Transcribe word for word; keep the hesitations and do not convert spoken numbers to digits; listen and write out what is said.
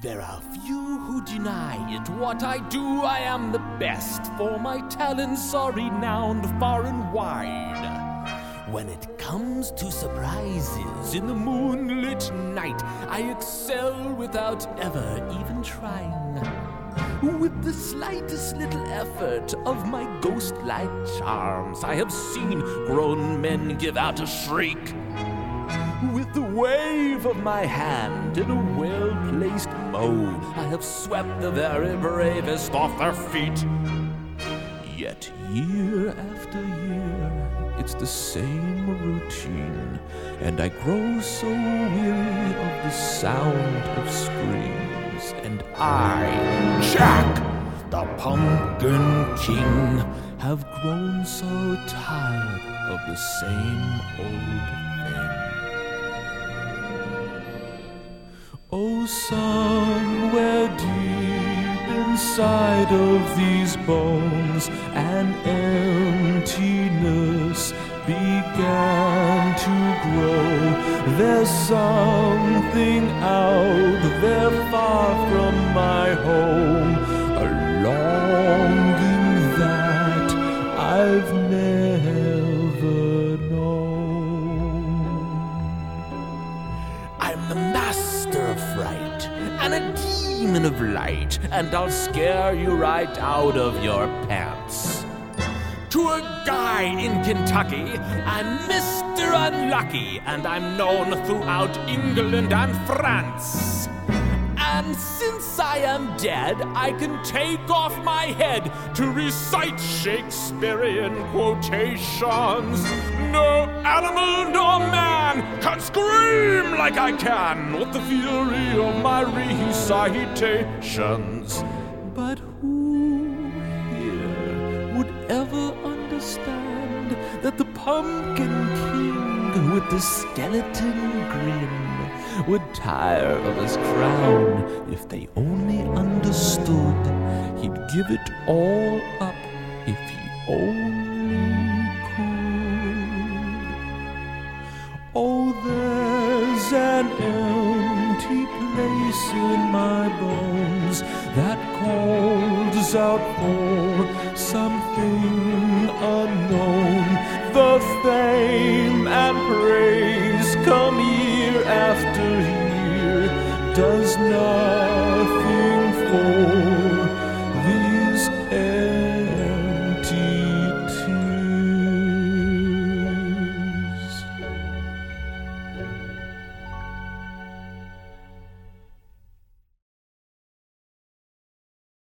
There are few who deny it. What I do, I am the best, for my talents are renowned far and wide. When it comes to surprises in the moonlit night, I excel without ever even trying. With the slightest little effort of my ghost-like charms, I have seen grown men give out a shriek. With the wave of my hand in a well-placed mode, I have swept the very bravest off their feet. Yet year after year, it's the same routine, and I grow so weary of the sound of screams. And I, Jack, the Pumpkin King, have grown so tired of the same old thing. Oh, somewhere deep inside of these bones, an emptiness began to grow. There's something out there far from my home, a longing that I've never known. I'm the master of fright and a demon of light, and I'll scare you right out of your pants. To a guy in Kentucky, I'm Mister Unlucky, and I'm known throughout England and France. And since I am dead, I can take off my head to recite Shakespearean quotations. No animal nor man can scream like I can with the fury of my recitations. But who here would ever understand that the Pumpkin King with the skeleton grin would tire of his crown if they only understood he'd give it all up if he only could? Oh, there's an empty place in my bones that calls out for something unknown. The fame and praise come year after year, does nothing for